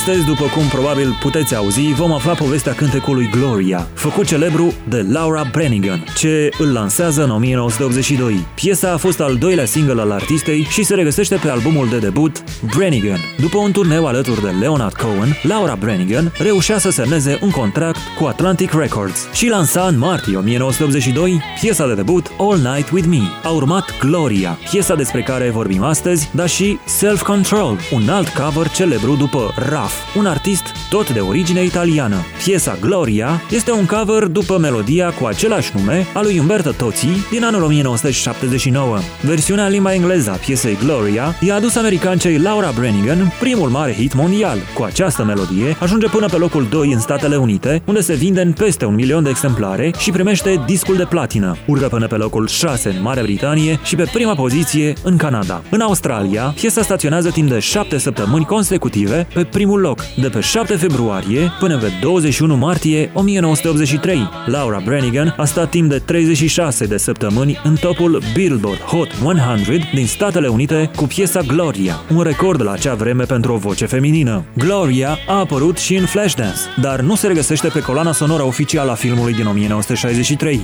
Astăzi, după cum probabil puteți auzi, vom afla povestea cântecului Gloria, făcut celebru de Laura Branigan, ce îl lansează în 1982. Piesa a fost al doilea single al artistei și se regăsește pe albumul de debut Branigan. După un turneu alături de Leonard Cohen, Laura Branigan reușea să semneze un contract cu Atlantic Records și lansa în martie 1982 piesa de debut All Night With Me. A urmat Gloria, piesa despre care vorbim astăzi, dar și Self Control, un alt cover celebru după Raf, un artist tot de origine italiană. Piesa Gloria este un cover după melodia cu același nume a lui Umberto Tozzi din anul 1979. Versiunea în limba engleză a piesei Gloria i-a adus americancei Laura Branigan primul mare hit mondial. Cu această melodie ajunge până pe locul 2 în Statele Unite, unde se vinde în peste 1 milion de exemplare și primește discul de platină. Urcă până pe locul 6 în Marea Britanie și pe prima poziție în Canada. În Australia, piesa staționează timp de 7 săptămâni consecutive pe primul loc, de pe 7 februarie până pe 21 martie 1983. Laura Branigan a stat timp de 36 de săptămâni în topul Billboard Hot 100 din Statele Unite cu piesa Gloria, un record la acea vreme pentru o voce feminină. Gloria a apărut și în Flashdance, dar nu se regăsește pe coloana sonoră oficială a filmului din 1963.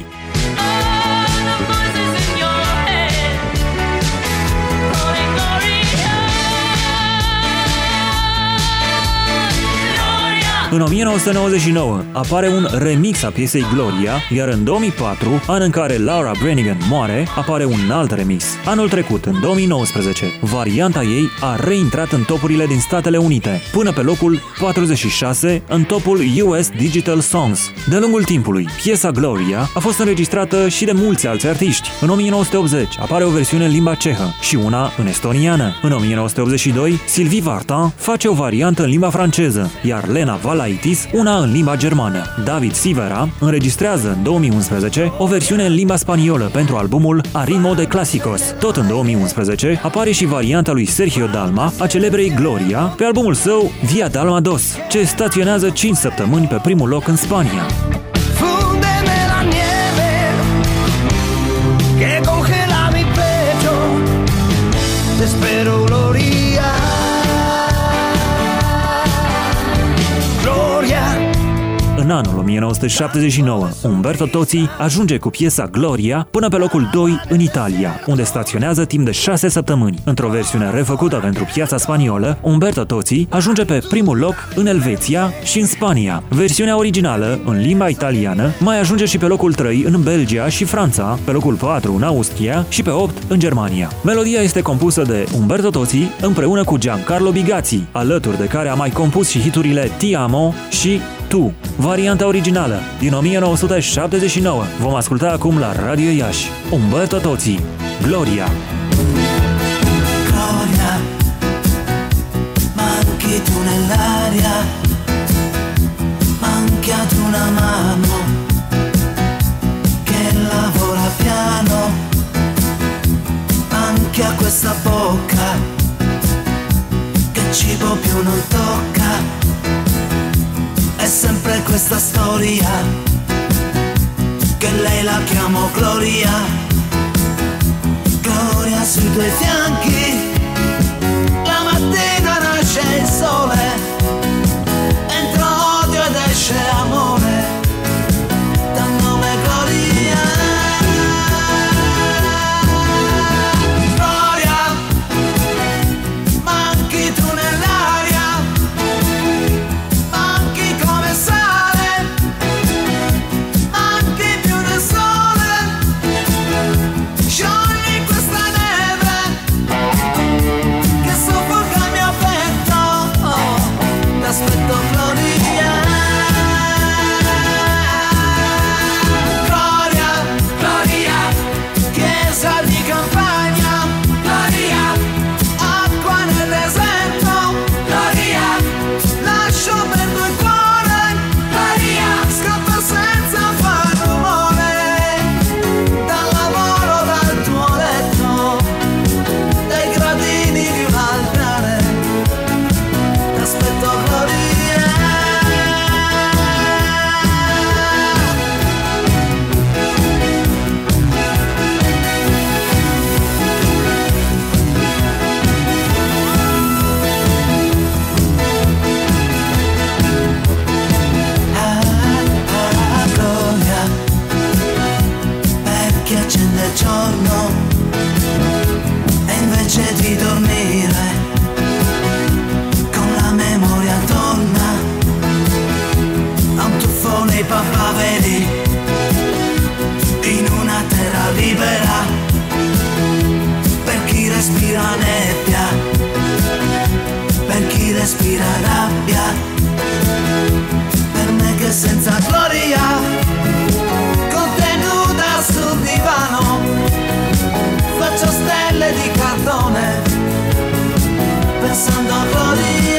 În 1999 apare un remix a piesei Gloria, iar în 2004, an în care Laura Branigan moare, apare un alt remix. Anul trecut, în 2019, varianta ei a reintrat în topurile din Statele Unite, până pe locul 46 în topul US Digital Songs. De-a lungul timpului, piesa Gloria a fost înregistrată și de mulți alți artiști. În 1980 apare o versiune în limba cehă și una în estoniană. În 1982, Sylvie Vartan face o variantă în limba franceză, iar Lena Valaitis una în limba germană. David Sivera înregistrează în 2011 o versiune în limba spaniolă pentru albumul Arimo de Clásicos. Tot în 2011 apare și varianta lui Sergio Dalma a celebrei Gloria pe albumul său Via Dalma 2, ce staționează 5 săptămâni pe primul loc în Spania. În anul 1979, Umberto Tozzi ajunge cu piesa Gloria până pe locul 2 în Italia, unde staționează timp de 6 săptămâni. Într-o versiune refăcută pentru piața spaniolă, Umberto Tozzi ajunge pe primul loc în Elveția și în Spania. Versiunea originală, în limba italiană, mai ajunge și pe locul 3 în Belgia și Franța, pe locul 4 în Austria și pe 8 în Germania. Melodia este compusă de Umberto Tozzi împreună cu Giancarlo Bigazzi, alături de care a mai compus și hiturile Ti Amo și Tu. Varianta originală din 1979. Vom asculta acum la Radio Iași. Umberto Tozzi, Gloria. Gloria, manchi tu nell'aria, manchi ad una mano che lavora piano, manchi a questa bocca che cibo più non tocca. È sempre questa storia che lei la chiamo Gloria. Gloria sui tuoi fianchi, la mattina nasce il sole, entra odio ed esce amore, dal nome Gloria. Gloria, manchi tu nell'aria, manchi come sale, manchi più del sole, sciogli questa neve che soffoca il mio petto, t'aspetto Gloria. Gloria, Gloria, chiesa di campagna, Gloria, acqua nel deserto, Gloria, lascio perdo il cuore, Gloria, scappa senza far rumore, dal lavoro, dal tuo letto, dai gradini di un altare, t'aspetto Gloria. che senza gloria, contenuta sul divano, faccio stelle di cartone, pensando a gloria.